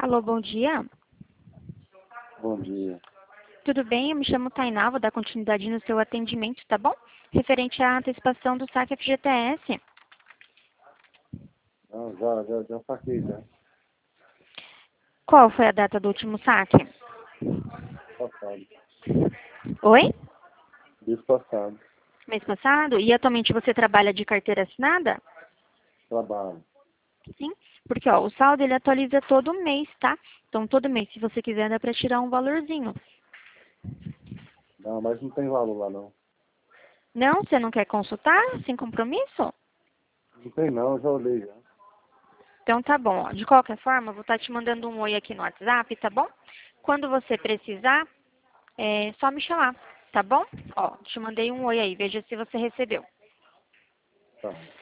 Alô, bom dia. Bom dia. Tudo bem? Eu me chamo Tainá, vou dar continuidade no seu atendimento, tá bom? Referente à antecipação do saque FGTS. Não, já saquei já. Qual foi a data do último saque? Passado. Oi? Mês passado. Mês passado? E atualmente você trabalha de carteira assinada? Trabalho. Sim, porque ó, o saldo ele atualiza todo mês, tá? Então todo mês, se você quiser, dá pra tirar um valorzinho. Não, mas não tem valor lá não. Não? Você não quer consultar? Sem compromisso? Não tem não, eu já olhei já. Então tá bom. Ó. De qualquer forma, eu vou estar te mandando um oi aqui no WhatsApp, tá bom? Quando você precisar, é só me chamar, tá bom? Ó, te mandei um oi aí, veja se você recebeu. Tá.